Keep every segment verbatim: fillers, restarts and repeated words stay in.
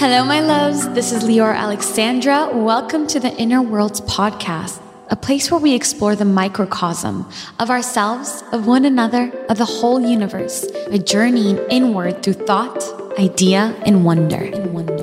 Hello, my loves. This is Lior Alexandra. Welcome to the Inner Worlds podcast, a place where we explore the microcosm of ourselves, of one another, of the whole universe, by journeying inward through thought, idea, and wonder. And wonder.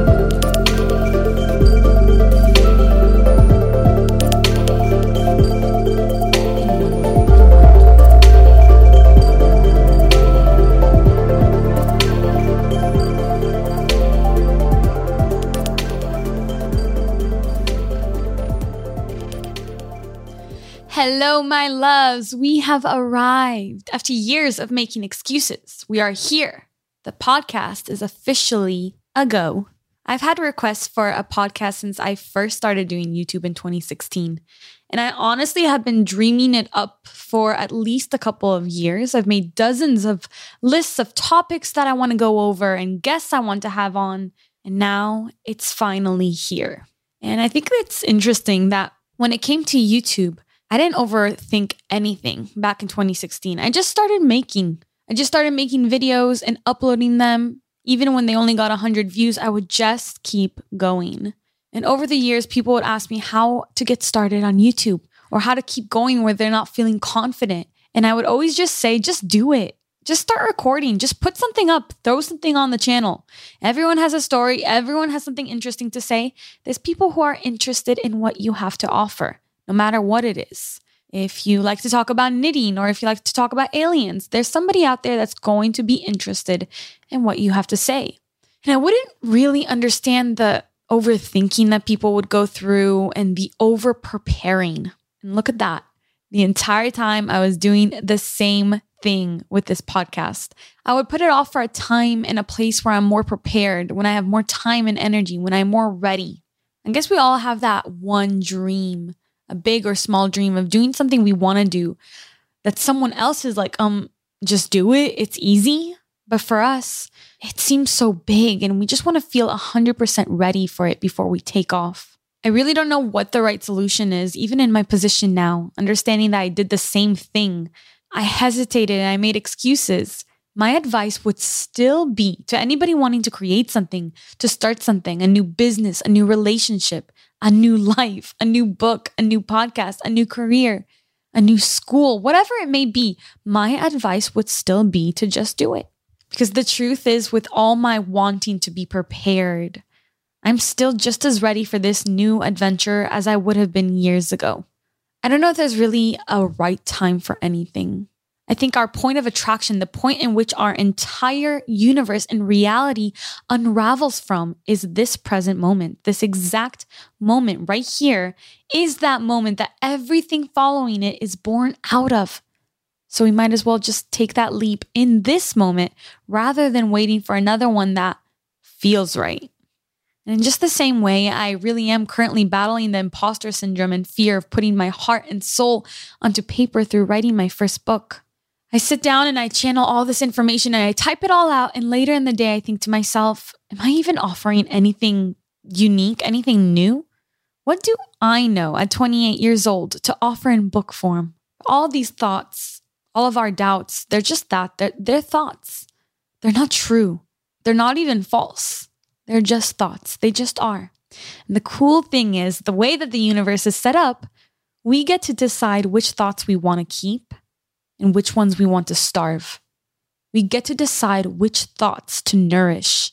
Hello, my loves. We have arrived. After years of making excuses, we are here. The podcast is officially a go. I've had requests for a podcast since I first started doing YouTube in twenty sixteen. And I honestly have been dreaming it up for at least a couple of years. I've made dozens of lists of topics that I want to go over and guests I want to have on. And now it's finally here. And I think it's interesting that when it came to YouTube, I didn't overthink anything back in twenty sixteen. I just started making. I just started making videos and uploading them. Even when they only got one hundred views, I would just keep going. And over the years, people would ask me how to get started on YouTube or how to keep going where they're not feeling confident. And I would always just say, just do it. Just start recording. Just put something up. Throw something on the channel. Everyone has a story. Everyone has something interesting to say. There's people who are interested in what you have to offer, no matter what it is. If you like to talk about knitting or if you like to talk about aliens, there's somebody out there that's going to be interested in what you have to say. And I wouldn't really understand the overthinking that people would go through and the over preparing. And look at that. The entire time I was doing the same thing with this podcast. I would put it off for a time and a place where I'm more prepared, when I have more time and energy, when I'm more ready. I guess we all have that one dream, a big or small dream of doing something we want to do that someone else is like, um, just do it. It's easy. But for us, it seems so big and we just want to feel one hundred percent ready for it before we take off. I really don't know what the right solution is, even in my position now, understanding that I did the same thing. I hesitated and I made excuses. My advice would still be to anybody wanting to create something, to start something, a new business, a new relationship, a new life, a new book, a new podcast, a new career, a new school, whatever it may be, my advice would still be to just do it. Because the truth is, with all my wanting to be prepared, I'm still just as ready for this new adventure as I would have been years ago. I don't know if there's really a right time for anything. I think our point of attraction, the point in which our entire universe and reality unravels from, is this present moment. This exact moment right here is that moment that everything following it is born out of. So we might as well just take that leap in this moment rather than waiting for another one that feels right. And in just the same way, I really am currently battling the imposter syndrome and fear of putting my heart and soul onto paper through writing my first book. I sit down and I channel all this information and I type it all out. And later in the day, I think to myself, am I even offering anything unique, anything new? What do I know at twenty-eight years old to offer in book form? All these thoughts, all of our doubts, they're just that. They're, they're thoughts. They're not true. They're not even false. They're just thoughts. They just are. And the cool thing is, the way that the universe is set up, we get to decide which thoughts we want to keep and which ones we want to starve. We get to decide which thoughts to nourish.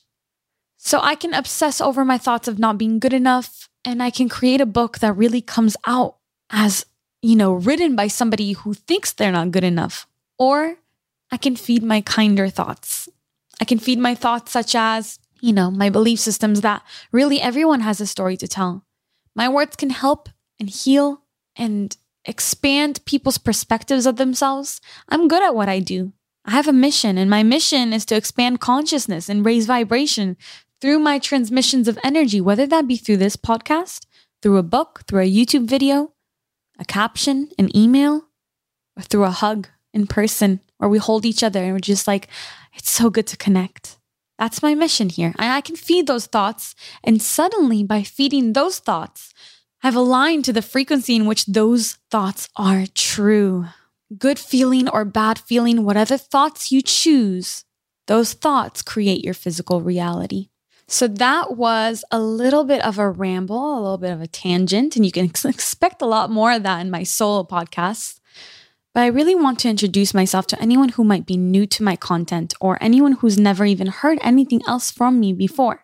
So I can obsess over my thoughts of not being good enough, and I can create a book that really comes out as, you know, written by somebody who thinks they're not good enough. Or I can feed my kinder thoughts. I can feed my thoughts such as, you know, my belief systems that really everyone has a story to tell. My words can help and heal and expand people's perspectives of themselves. I'm good at what I do. I have a mission, and my mission is to expand consciousness and raise vibration through my transmissions of energy, whether that be through this podcast, through a book, through a YouTube video, a caption, an email, or through a hug in person where we hold each other and we're just like, it's so good to connect. That's my mission here. And I can feed those thoughts. And suddenly, by feeding those thoughts, I've aligned to the frequency in which those thoughts are true. Good feeling or bad feeling, whatever thoughts you choose, those thoughts create your physical reality. So that was a little bit of a ramble, a little bit of a tangent, and you can expect a lot more of that in my solo podcasts. But I really want to introduce myself to anyone who might be new to my content or anyone who's never even heard anything else from me before.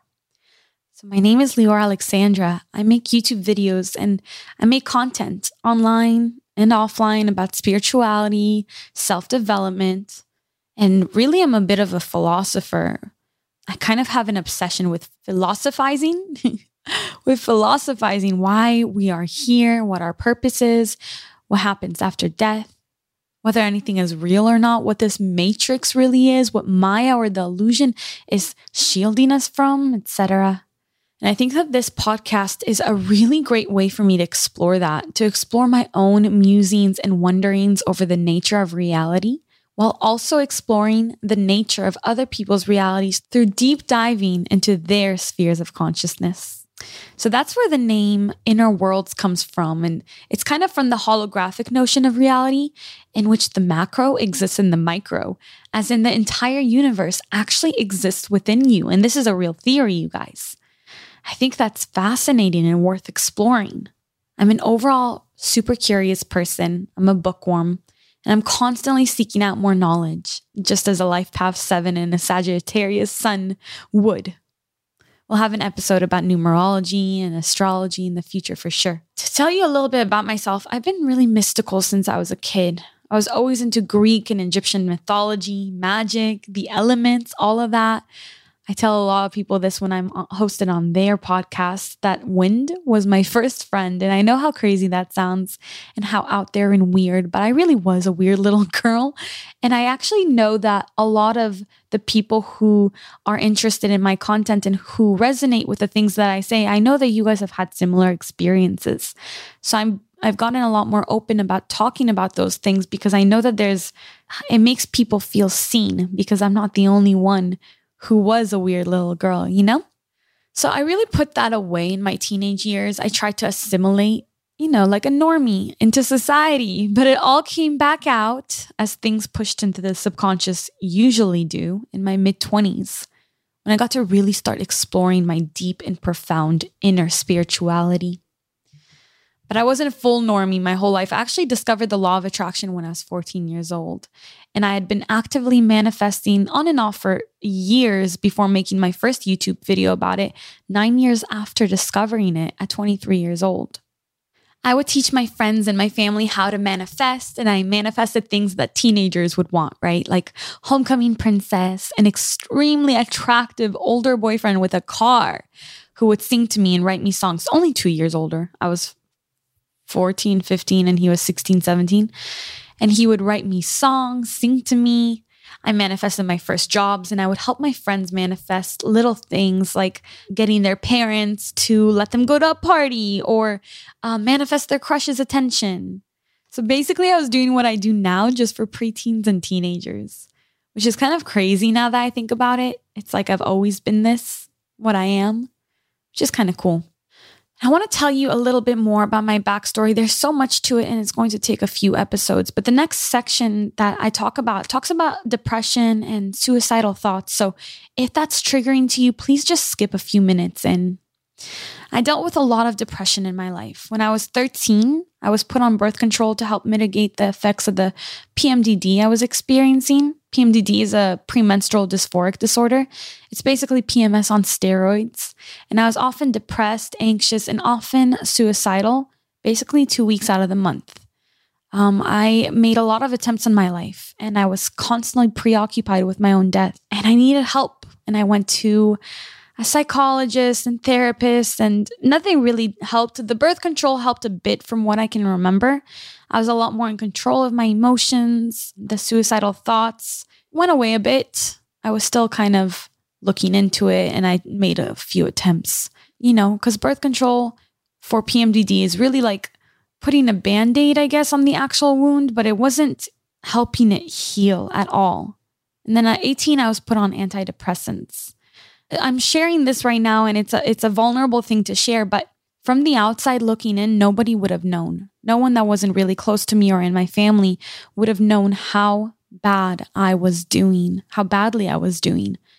So my name is Lior Alexandra. I make YouTube videos and I make content online and offline about spirituality, self-development, and really I'm a bit of a philosopher. I kind of have an obsession with philosophizing, with philosophizing why we are here, what our purpose is, what happens after death, whether anything is real or not, what this matrix really is, what Maya or the illusion is shielding us from, et cetera. And I think that this podcast is a really great way for me to explore that, to explore my own musings and wonderings over the nature of reality, while also exploring the nature of other people's realities through deep diving into their spheres of consciousness. So that's where the name Inner Worlds comes from. And it's kind of from the holographic notion of reality in which the macro exists in the micro, as in the entire universe actually exists within you. And this is a real theory, you guys. I think that's fascinating and worth exploring. I'm an overall super curious person. I'm a bookworm. And I'm constantly seeking out more knowledge, just as a Life Path seven and a Sagittarius sun would. We'll have an episode about numerology and astrology in the future for sure. To tell you a little bit about myself, I've been really mystical since I was a kid. I was always into Greek and Egyptian mythology, magic, the elements, all of that. I tell a lot of people this when I'm hosted on their podcast, that wind was my first friend. And I know how crazy that sounds and how out there and weird, but I really was a weird little girl. And I actually know that a lot of the people who are interested in my content and who resonate with the things that I say, I know that you guys have had similar experiences. So I'm I've gotten a lot more open about talking about those things because I know that there's, it makes people feel seen because I'm not the only one who was a weird little girl, you know? So I really put that away in my teenage years. I tried to assimilate, you know, like a normie into society, but it all came back out as things pushed into the subconscious usually do in my mid-twenties, when I got to really start exploring my deep and profound inner spirituality. But I wasn't a full normie my whole life. I actually discovered the law of attraction when I was fourteen years old. And I had been actively manifesting on and off for years before making my first YouTube video about it, nine years after discovering it at twenty-three years old. I would teach my friends and my family how to manifest, and I manifested things that teenagers would want, right? Like homecoming princess, an extremely attractive older boyfriend with a car who would sing to me and write me songs. Only two years older. I was fourteen, fifteen, and he was sixteen, seventeen. And he would write me songs, sing to me. I manifested my first jobs, and I would help my friends manifest little things like getting their parents to let them go to a party or uh, manifest their crush's attention. So basically, I was doing what I do now just for preteens and teenagers, which is kind of crazy now that I think about it. It's like I've always been this, what I am, which is kind of cool. I want to tell you a little bit more about my backstory. There's so much to it and it's going to take a few episodes. But the next section that I talk about talks about depression and suicidal thoughts. So if that's triggering to you, please just skip a few minutes in. I dealt with a lot of depression in my life. When I was thirteen, I was put on birth control to help mitigate the effects of the P M D D I was experiencing. P M D D is a premenstrual dysphoric disorder. It's basically P M S on steroids. And I was often depressed, anxious, and often suicidal, basically two weeks out of the month. Um, I made a lot of attempts on my life, and I was constantly preoccupied with my own death. And I needed help. And I went to a psychologist and therapist, and nothing really helped. The birth control helped a bit from what I can remember. I was a lot more in control of my emotions. The suicidal thoughts went away a bit. I was still kind of looking into it, and I made a few attempts, you know, because birth control for P M D D is really like putting a Band-Aid, I guess, on the actual wound, but it wasn't helping it heal at all. And then at eighteen, I was put on antidepressants. I'm sharing this right now, and it's a it's a vulnerable thing to share, but from the outside looking in, nobody would have known. No one that wasn't really close to me or in my family would have known how bad I was doing, how badly I was doing.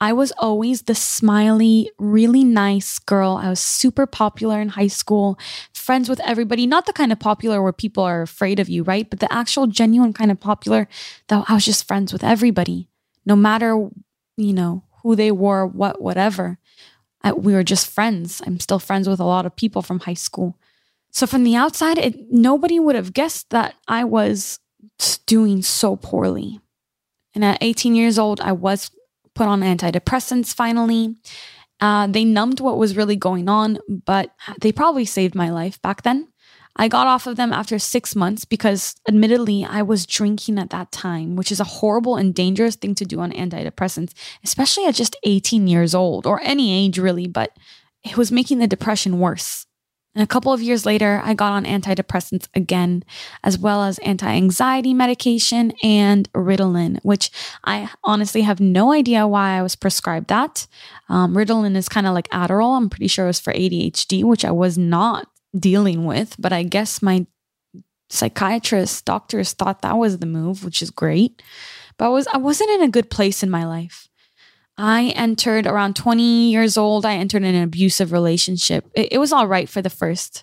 I was always the smiley, really nice girl. I was super popular in high school, friends with everybody, not the kind of popular where people are afraid of you, right? But the actual genuine kind of popular that I was just friends with everybody, no matter, you know, who they were, what, whatever. I, we were just friends. I'm still friends with a lot of people from high school. So from the outside, it, nobody would have guessed that I was doing so poorly. And at eighteen years old, I was put on antidepressants finally. Uh, they numbed what was really going on, but they probably saved my life back then. I got off of them after six months because admittedly, I was drinking at that time, which is a horrible and dangerous thing to do on antidepressants, especially at just eighteen years old or any age really, but it was making the depression worse. And a couple of years later, I got on antidepressants again, as well as anti-anxiety medication and Ritalin, which I honestly have no idea why I was prescribed that. Um, Ritalin is kind of like Adderall. I'm pretty sure it was for A D H D, which I was not dealing with, but I guess my psychiatrists, doctors thought that was the move, which is great. But I was I wasn't in a good place in my life. I entered around twenty years old. I entered in an abusive relationship. It, it was all right for the first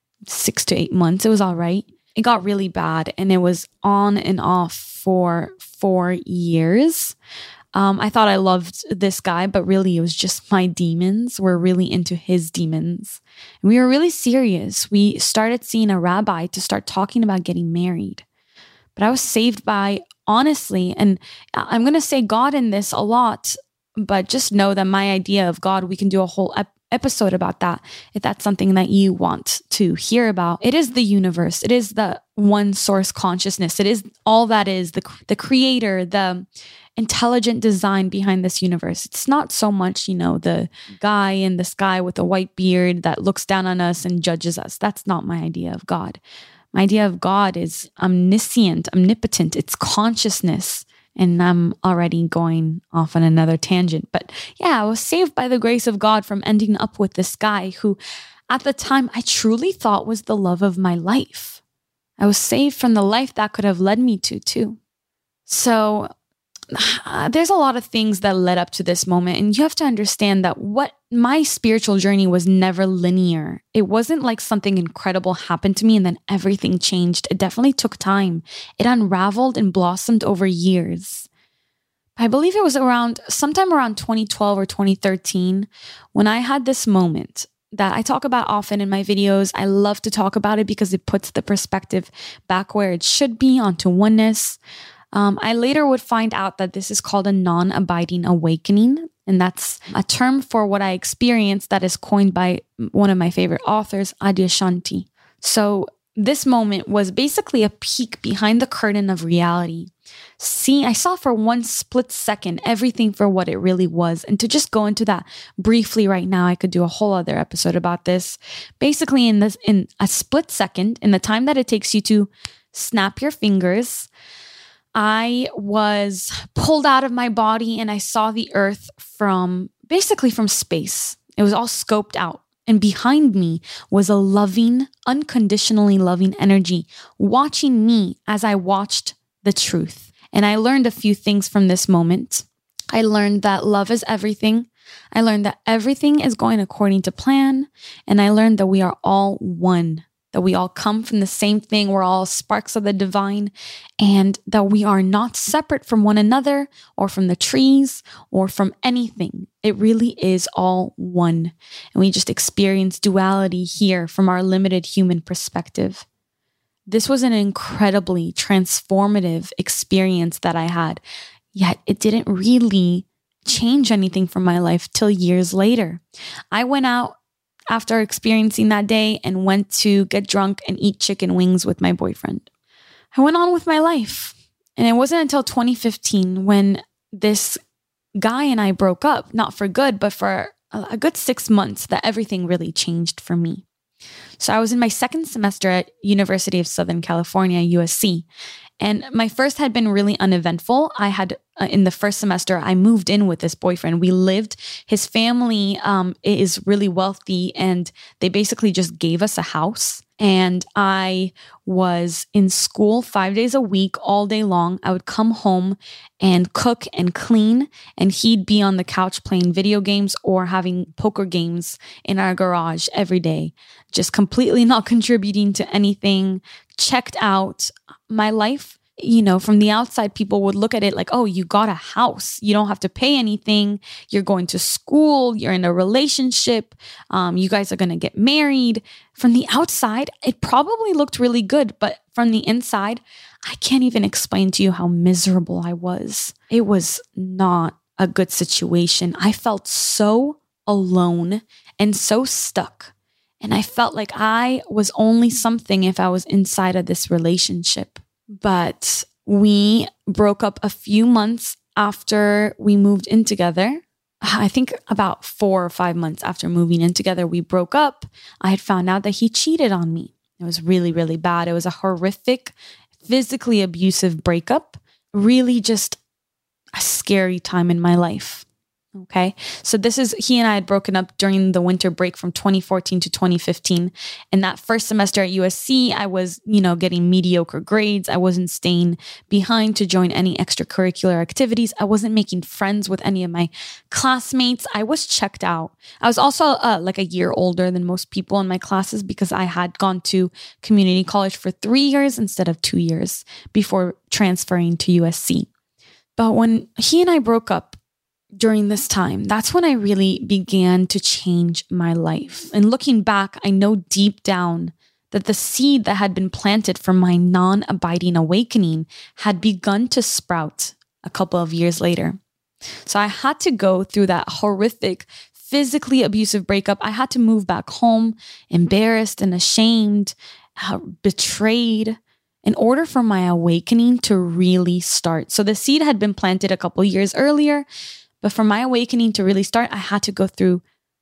six to eight months. It was all right. It got really bad and it was on and off for four years. Um, I thought I loved this guy, but really it was just my demons were really into his demons. And we were really serious. We started seeing a rabbi to start talking about getting married. But I was saved by, honestly, and I'm going to say God in this a lot, but just know that my idea of God, we can do a whole ep- episode about that if that's something that you want to hear about. It is the universe. It is the one source consciousness. It is all that is the, the creator, the intelligent design behind this universe. It's not so much, you know, the guy in the sky with a white beard that looks down on us and judges us. That's not my idea of God. My idea of God is omniscient, omnipotent. It's consciousness. And I'm already going off on another tangent. But yeah, I was saved by the grace of God from ending up with this guy who at the time I truly thought was the love of my life. I was saved from the life that could have led me to too. So uh, there's a lot of things that led up to this moment. And you have to understand that what my spiritual journey was never linear. It wasn't like something incredible happened to me and then everything changed. It definitely took time. It unraveled and blossomed over years. I believe it was around sometime around twenty twelve or twenty thirteen when I had this moment that I talk about often in my videos. I love to talk about it because it puts the perspective back where it should be onto oneness. Um, I later would find out that this is called a non-abiding awakening. And that's a term for what I experienced that is coined by one of my favorite authors, Adyashanti. So this moment was basically a peek behind the curtain of reality. See, I saw for one split second everything for what it really was. And to just go into that briefly right now, I could do a whole other episode about this. Basically, in this, in a split second, in the time that it takes you to snap your fingers, I was pulled out of my body and I saw the earth from basically from space. It was all scoped out. And behind me was a loving, unconditionally loving energy watching me as I watched the truth. And I learned a few things from this moment. I learned that love is everything. I learned that everything is going according to plan. And I learned that we are all one, that we all come from the same thing. We're all sparks of the divine, and that we are not separate from one another or from the trees or from anything. It really is all one. And we just experience duality here from our limited human perspective. This was an incredibly transformative experience that I had, yet it didn't really change anything from my life till years later. I went out after experiencing that day and went to get drunk and eat chicken wings with my boyfriend. I went on with my life. And it wasn't until twenty fifteen when this guy and I broke up, not for good, but for a good six months that everything really changed for me. So I was in my second semester at University of Southern California, U S C, And my first had been really uneventful. I had, uh, in the first semester, I moved in with this boyfriend. We lived, his family um, is really wealthy, and they basically just gave us a house. And I was in school five days a week, all day long. I would come home and cook and clean, and he'd be on the couch playing video games or having poker games in our garage every day, just completely not contributing to anything, checked out. My life, you know, from the outside, people would look at it like, oh, you got a house. You don't have to pay anything. You're going to school. You're in a relationship. Um, you guys are going to get married. From the outside, it probably looked really good. But from the inside, I can't even explain to you how miserable I was. It was not a good situation. I felt so alone and so stuck. And I felt like I was only something if I was inside of this relationship. But we broke up a few months after we moved in together. I think about four or five months after moving in together, we broke up. I had found out that he cheated on me. It was really, really bad. It was a horrific, physically abusive breakup. Really just a scary time in my life. Okay. So this is, he and I had broken up during the winter break from twenty fourteen to twenty fifteen. And that first semester at U S C, I was, you know, getting mediocre grades. I wasn't staying behind to join any extracurricular activities. I wasn't making friends with any of my classmates. I was checked out. I was also uh, like a year older than most people in my classes because I had gone to community college for three years instead of two years before transferring to U S C. But when he and I broke up, during this time, that's when I really began to change my life. And looking back, I know deep down that the seed that had been planted for my non-abiding awakening had begun to sprout a couple of years later. So I had to go through that horrific, physically abusive breakup. I had to move back home, embarrassed and ashamed, uh, betrayed, in order for my awakening to really start. So the seed had been planted a couple years earlier. But for my awakening to really start, I had to go through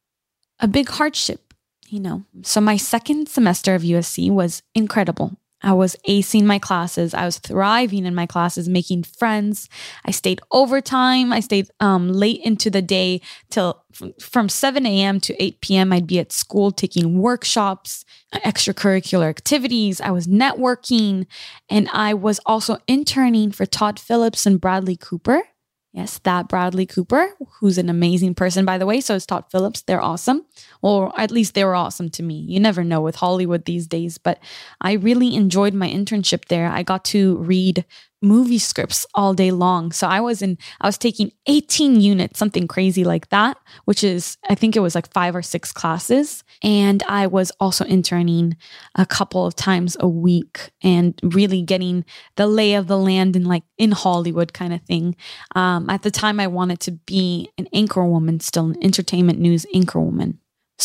a big hardship, you know. So my second semester of U S C was incredible. I was acing my classes. I was thriving in my classes, making friends. I stayed overtime. I stayed um, late into the day till from seven a.m. to eight p.m. I'd be at school taking workshops, extracurricular activities. I was networking, and I was also interning for Todd Phillips and Bradley Cooper. Yes, that Bradley Cooper, who's an amazing person, by the way. So is Todd Phillips. They're awesome. Or at least they were awesome to me. You never know with Hollywood these days. But I really enjoyed my internship there. I got to read movie scripts all day long. So I was in, I was taking eighteen units, something crazy like that, which is, I think it was like five or six classes. And I was also interning a couple of times a week and really getting the lay of the land in like in Hollywood kind of thing. Um, at the time I wanted to be an anchor woman, still an entertainment news anchor woman.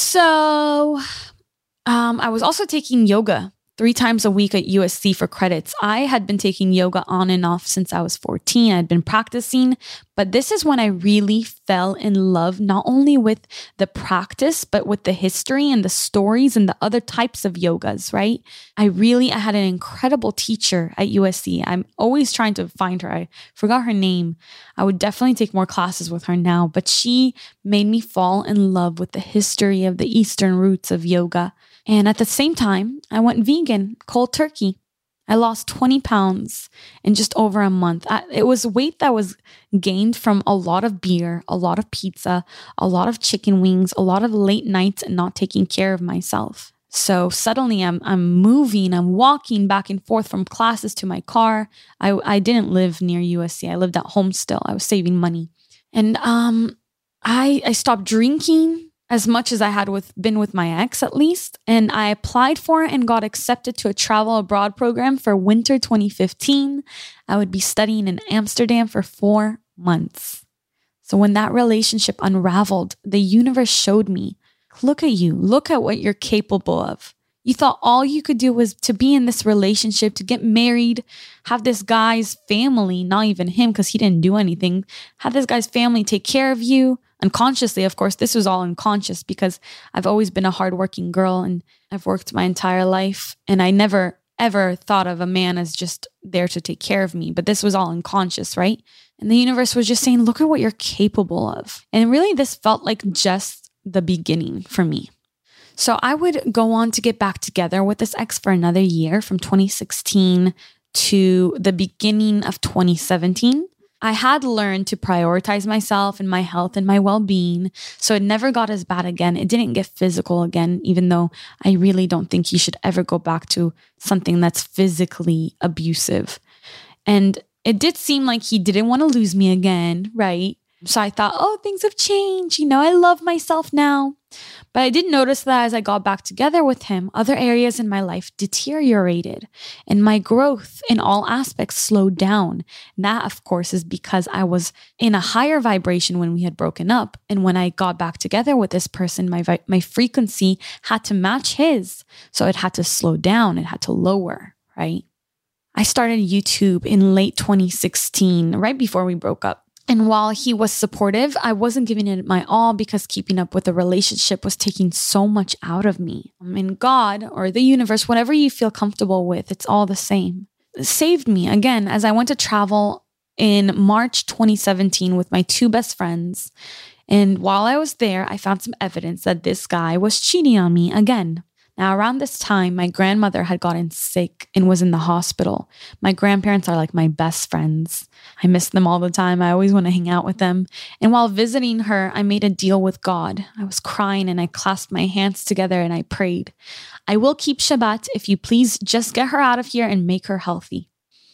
So um, I was also taking yoga three times a week at U S C for credits. I had been taking yoga on and off since I was fourteen. I had been practicing, but this is when I really fell in love, not only with the practice, but with the history and the stories and the other types of yogas, right? I really, I had an incredible teacher at U S C. I'm always trying to find her. I forgot her name. I would definitely take more classes with her now, but she made me fall in love with the history of the Eastern roots of yoga. And at the same time, I went vegan, cold turkey. I lost twenty pounds in just over a month. I, it was weight that was gained from a lot of beer, a lot of pizza, a lot of chicken wings, a lot of late nights and not taking care of myself. So suddenly I'm I'm moving, I'm walking back and forth from classes to my car. I, I didn't live near U S C. I lived at home still. I was saving money. And um, I I stopped drinking as much as I had with been with my ex, at least. And I applied for it and got accepted to a travel abroad program for winter twenty fifteen. I would be studying in Amsterdam for four months. So when that relationship unraveled, the universe showed me, look at you, look at what you're capable of. You thought all you could do was to be in this relationship, to get married, have this guy's family, not even him because he didn't do anything, have this guy's family take care of you. Unconsciously, of course, this was all unconscious because I've always been a hardworking girl and I've worked my entire life and I never ever thought of a man as just there to take care of me, but this was all unconscious, right? And the universe was just saying, look at what you're capable of. And really, this felt like just the beginning for me. So I would go on to get back together with this ex for another year from twenty sixteen to the beginning of twenty seventeen. I had learned to prioritize myself and my health and my well-being, so it never got as bad again. It didn't get physical again, even though I really don't think you should ever go back to something that's physically abusive. And it did seem like he didn't want to lose me again, right? So I thought, oh, things have changed. You know, I love myself now. But I did notice that as I got back together with him, other areas in my life deteriorated and my growth in all aspects slowed down. And that, of course, is because I was in a higher vibration when we had broken up. And when I got back together with this person, my vi- my frequency had to match his. So it had to slow down. It had to lower, right? I started YouTube in late twenty sixteen, right before we broke up. And while he was supportive, I wasn't giving it my all because keeping up with the relationship was taking so much out of me. I mean, God or the universe, whatever you feel comfortable with, it's all the same. It saved me again as I went to travel in March twenty seventeen with my two best friends. And while I was there, I found some evidence that this guy was cheating on me again. Now, around this time, my grandmother had gotten sick and was in the hospital. My grandparents are like my best friends. I miss them all the time. I always want to hang out with them. And while visiting her, I made a deal with God. I was crying and I clasped my hands together and I prayed, I will keep Shabbat if you please just get her out of here and make her healthy.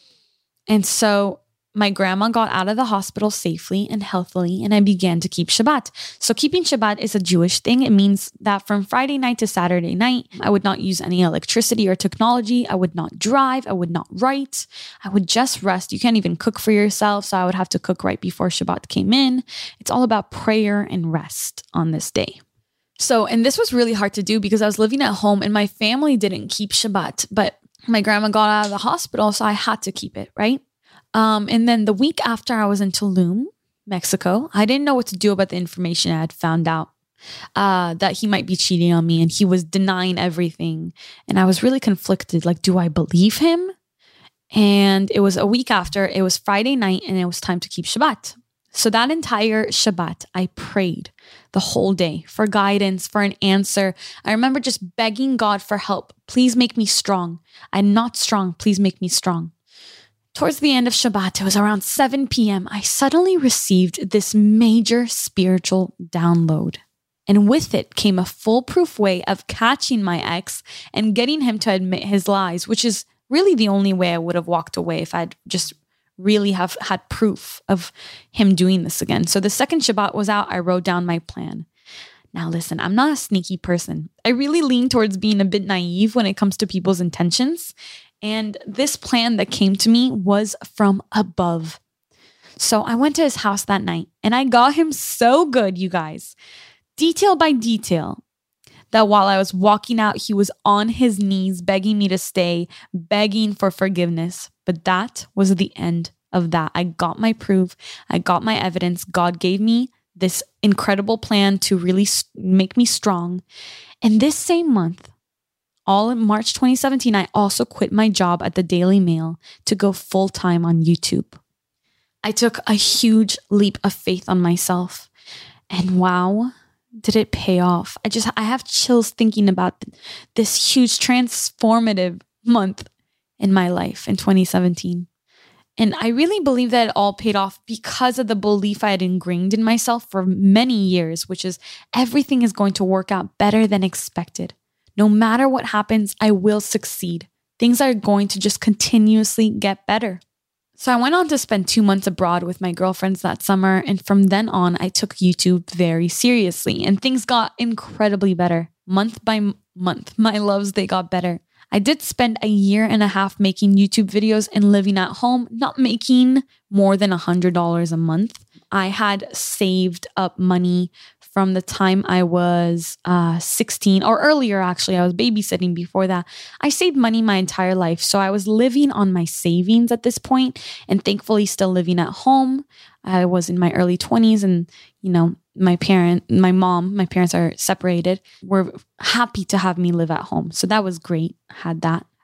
And so my grandma got out of the hospital safely and healthily, and I began to keep Shabbat. So keeping Shabbat is a Jewish thing. It means that from Friday night to Saturday night, I would not use any electricity or technology. I would not drive. I would not write. I would just rest. You can't even cook for yourself, so I would have to cook right before Shabbat came in. It's all about prayer and rest on this day. So, and this was really hard to do because I was living at home and my family didn't keep Shabbat, but my grandma got out of the hospital, so I had to keep it, right? Um, and then the week after I was in Tulum, Mexico, I didn't know what to do about the information I had found out uh, that he might be cheating on me and he was denying everything. And I was really conflicted. Like, do I believe him? And it was a week after, it was Friday night and it was time to keep Shabbat. So that entire Shabbat, I prayed the whole day for guidance, for an answer. I remember just begging God for help. Please make me strong. I'm not strong. Please make me strong. Towards the end of Shabbat, it was around seven p.m., I suddenly received this major spiritual download. And with it came a foolproof way of catching my ex and getting him to admit his lies, which is really the only way I would have walked away if I'd just really have had proof of him doing this again. So the second Shabbat was out, I wrote down my plan. Now listen, I'm not a sneaky person. I really lean towards being a bit naive when it comes to people's intentions. And this plan that came to me was from above. So I went to his house that night and I got him so good, you guys, detail by detail, that while I was walking out, he was on his knees begging me to stay, begging for forgiveness. But that was the end of that. I got my proof. I got my evidence. God gave me this incredible plan to really make me strong. And this same month, all in March twenty seventeen, I also quit my job at the Daily Mail to go full-time on YouTube. I took a huge leap of faith on myself. And wow, did it pay off. I just, I have chills thinking about this huge transformative month in my life in twenty seventeen. And I really believe that it all paid off because of the belief I had ingrained in myself for many years, which is everything is going to work out better than expected. No matter what happens, I will succeed. Things are going to just continuously get better. So I went on to spend two months abroad with my girlfriends that summer. And from then on, I took YouTube very seriously and things got incredibly better. Month by m- month, my loves, they got better. I did spend a year and a half making YouTube videos and living at home, not making more than one hundred dollars a month. I had saved up money from the time I was uh, sixteen or earlier, actually. I was babysitting before that. I saved money my entire life. So I was living on my savings at this point and thankfully still living at home. I was in my early twenties and, you know, my parent, my mom, my parents are separated, were happy to have me live at home. So that was great. I had that.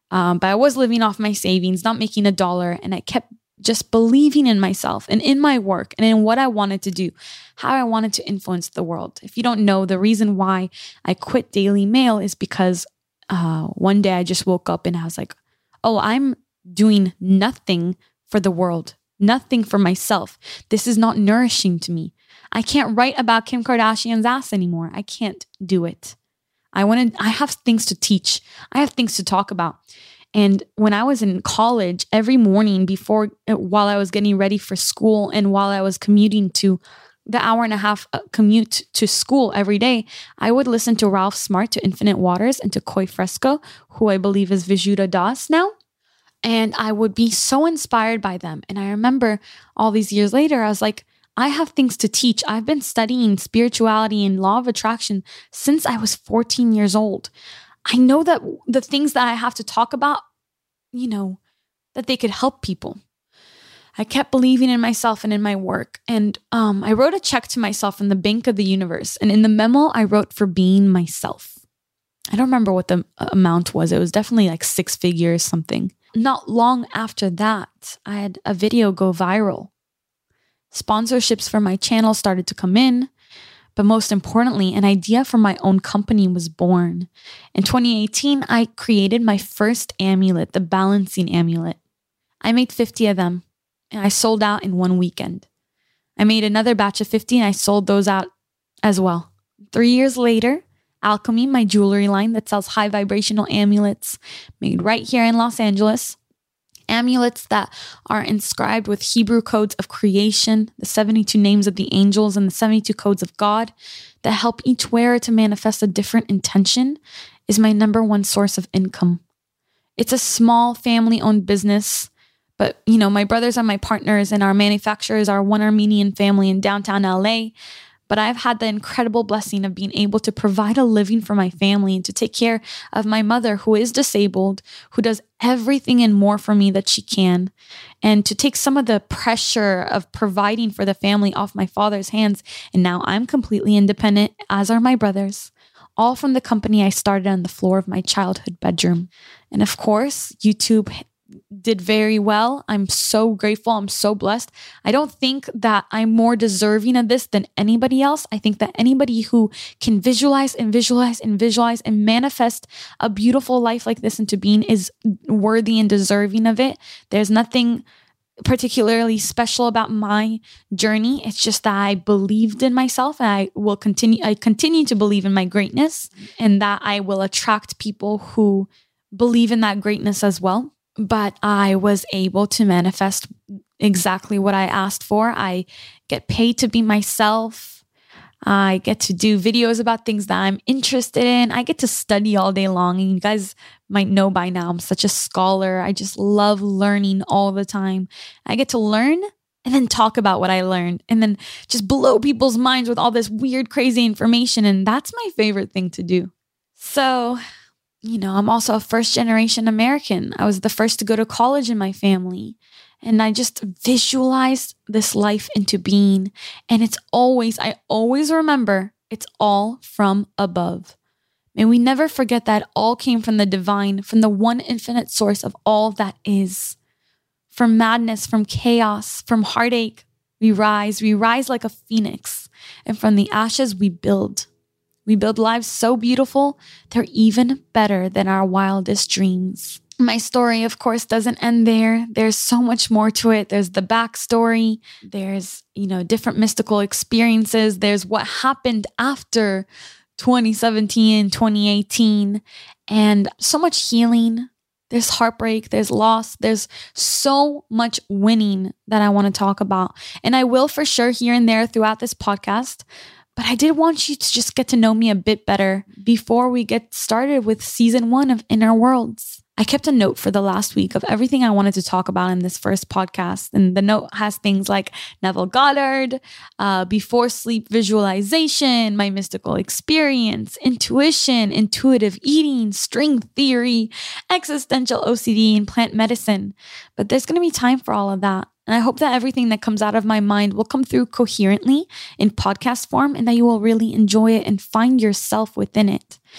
Um, but I was living off my savings, not making a dollar. And I kept just believing in myself and in my work and in what I wanted to do, how I wanted to influence the world. If you don't know, the reason why I quit Daily Mail is because uh, one day I just woke up and I was like, oh, I'm doing nothing for the world, nothing for myself. This is not nourishing to me. I can't write about Kim Kardashian's ass anymore. I can't do it. I want to, I have things to teach. I have things to talk about. And when I was in college, every morning before, while I was getting ready for school and while I was commuting to the hour and a half commute to school every day, I would listen to Ralph Smart, to Infinite Waters, and to Koi Fresco, who I believe is Vijudha Das now. And I would be so inspired by them. And I remember all these years later, I was like, I have things to teach. I've been studying spirituality and law of attraction since I was fourteen years old. I know that the things that I have to talk about, you know, that they could help people. I kept believing in myself and in my work. And um, I wrote a check to myself in the Bank of the Universe. And in the memo, I wrote for being myself. I don't remember what the amount was. It was definitely like six figures, something. Not long after that, I had a video go viral. Sponsorships for my channel started to come in. But most importantly, an idea for my own company was born. In twenty eighteen, I created my first amulet, the balancing amulet. I made fifty of them, and I sold out in one weekend. I made another batch of fifty, and I sold those out as well. Three years later, Alchemy, my jewelry line that sells high vibrational amulets made right here in Los Angeles. Amulets that are inscribed with Hebrew codes of creation, the seventy-two names of the angels, and the seventy-two codes of God that help each wearer to manifest a different intention, is my number one source of income. It's a small family-owned business, but you know, my brothers are my partners and our manufacturers are one Armenian family in downtown L A. But I've had the incredible blessing of being able to provide a living for my family and to take care of my mother, who is disabled, who does everything and more for me that she can, and to take some of the pressure of providing for the family off my father's hands. And now I'm completely independent, as are my brothers, all from the company I started on the floor of my childhood bedroom. And of course, YouTube did very well. I'm so grateful. I'm so blessed. I don't think that I'm more deserving of this than anybody else. I think that anybody who can visualize and visualize and visualize and manifest a beautiful life like this into being is worthy and deserving of it. There's nothing particularly special about my journey. It's just that I believed in myself, and I will continue, I continue to believe in my greatness, and that I will attract people who believe in that greatness as well. But I was able to manifest exactly what I asked for. I get paid to be myself. I get to do videos about things that I'm interested in. I get to study all day long. And you guys might know by now, I'm such a scholar. I just love learning all the time. I get to learn and then talk about what I learned and then just blow people's minds with all this weird, crazy information. And that's my favorite thing to do. So, you know, I'm also a first generation American. I was the first to go to college in my family. And I just visualized this life into being. And it's always, I always remember, it's all from above. May we never forget that it all came from the divine, from the one infinite source of all that is. From madness, from chaos, from heartache, we rise. We rise like a phoenix. And from the ashes, we build. We build lives so beautiful, they're even better than our wildest dreams. My story, of course, doesn't end there. There's so much more to it. There's the backstory. There's, you know, different mystical experiences. There's what happened after twenty seventeen, twenty eighteen, and so much healing. There's heartbreak, there's loss, there's so much winning that I want to talk about. And I will for sure here and there throughout this podcast. But I did want you to just get to know me a bit better before we get started with season one of Inner Worlds. I kept a note for the last week of everything I wanted to talk about in this first podcast. And the note has things like Neville Goddard, uh, before sleep visualization, my mystical experience, intuition, intuitive eating, string theory, existential O C D, and plant medicine. But there's going to be time for all of that. And I hope that everything that comes out of my mind will come through coherently in podcast form and that you will really enjoy it and find yourself within it.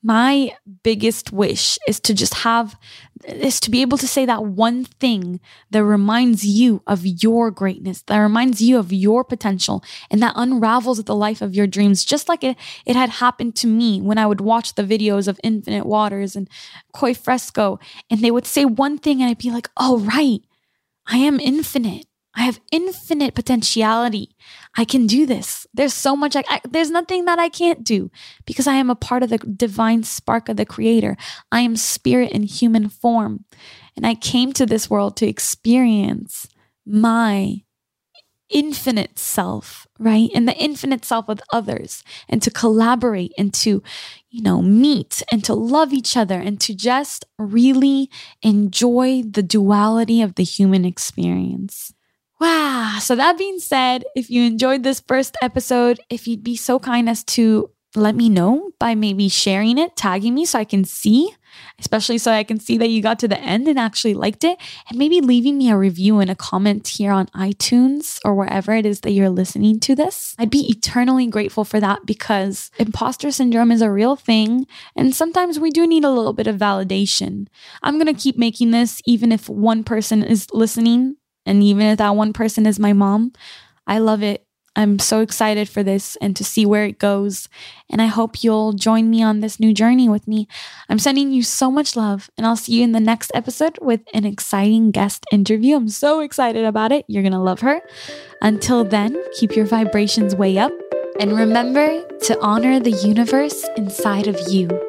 My biggest wish is to just have, is to be able to say that one thing that reminds you of your greatness, that reminds you of your potential, and that unravels the life of your dreams, just like it, it had happened to me when I would watch the videos of Infinite Waters and Koi Fresco, and they would say one thing and I'd be like, oh, right, I am infinite. I have infinite potentiality. I can do this. There's so much, I, I, there's nothing that I can't do because I am a part of the divine spark of the Creator. I am spirit in human form. And I came to this world to experience my infinite self, right? And the infinite self with others, and to collaborate and to, you know, meet and to love each other and to just really enjoy the duality of the human experience. Wow. So that being said, if you enjoyed this first episode, if you'd be so kind as to let me know by maybe sharing it, tagging me so I can see, especially so I can see that you got to the end and actually liked it, and maybe leaving me a review and a comment here on iTunes or wherever it is that you're listening to this. I'd be eternally grateful for that because imposter syndrome is a real thing. And sometimes we do need a little bit of validation. I'm going to keep making this even if one person is listening. And even if that one person is my mom. I love it. I'm so excited for this and to see where it goes. And I hope you'll join me on this new journey with me. I'm sending you so much love, and I'll see you in the next episode with an exciting guest interview. I'm so excited about it. You're going to love her. Until then, keep your vibrations way up and remember to honor the universe inside of you.